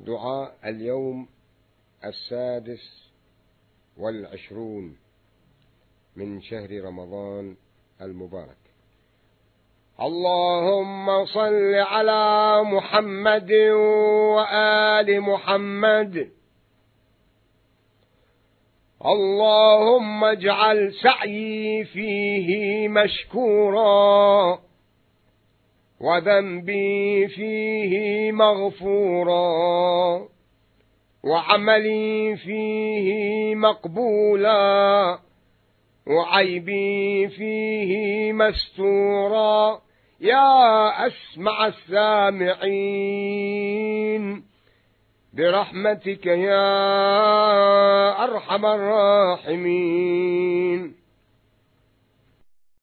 دعاء اليوم 26 من شهر رمضان المبارك. اللهم صل على محمد وآل محمد. اللهم اجعل سعيي فيه مشكورا وذنبي فيه مغفورا وعملي فيه مقبولا وعيبي فيه مستورا يا أسمع السامعين برحمتك يا أرحم الراحمين.